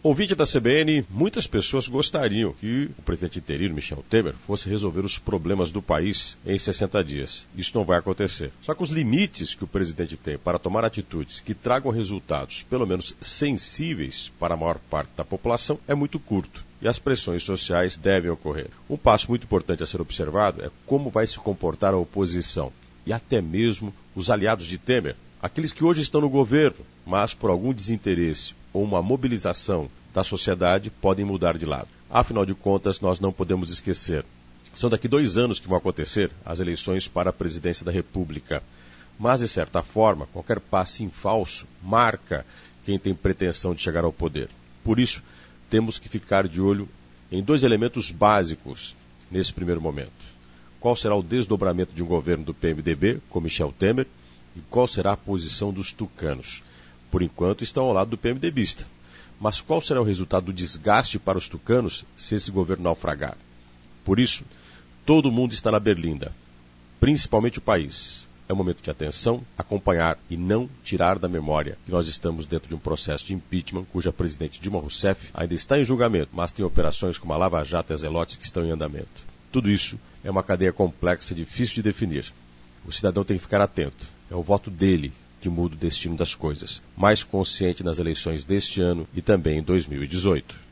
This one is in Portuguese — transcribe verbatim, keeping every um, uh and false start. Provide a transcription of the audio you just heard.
Ouvinte da C B N, muitas pessoas gostariam que o presidente interino, Michel Temer, fosse resolver os problemas do país em sessenta dias. Isso não vai acontecer. Só que os limites que o presidente tem para tomar atitudes que tragam resultados, pelo menos sensíveis para a maior parte da população, é muito curto. E as pressões sociais devem ocorrer. Um passo muito importante a ser observado é como vai se comportar a oposição e até mesmo os aliados de Temer, aqueles que hoje estão no governo, mas por algum desinteresse ou uma mobilização da sociedade podem mudar de lado. Afinal de contas, nós não podemos esquecer. São daqui dois anos que vão acontecer as eleições para a presidência da República. Mas, de certa forma, qualquer passe em falso marca quem tem pretensão de chegar ao poder. Por isso, temos que ficar de olho em dois elementos básicos nesse primeiro momento. Qual será o desdobramento de um governo do P M D B com Michel Temer e qual será a posição dos tucanos? Por enquanto estão ao lado do PMDBista. Mas qual será o resultado do desgaste para os tucanos se esse governo naufragar? Por isso, todo mundo está na berlinda, principalmente o país. É um momento de atenção, acompanhar e não tirar da memória que nós estamos dentro de um processo de impeachment cuja presidente Dilma Rousseff ainda está em julgamento, mas tem operações como a Lava Jato e as Zelotes que estão em andamento. Tudo isso é uma cadeia complexa e difícil de definir. O cidadão tem que ficar atento. É o voto dele que muda o destino das coisas. Mais consciente nas eleições deste ano e também em dois mil e dezoito.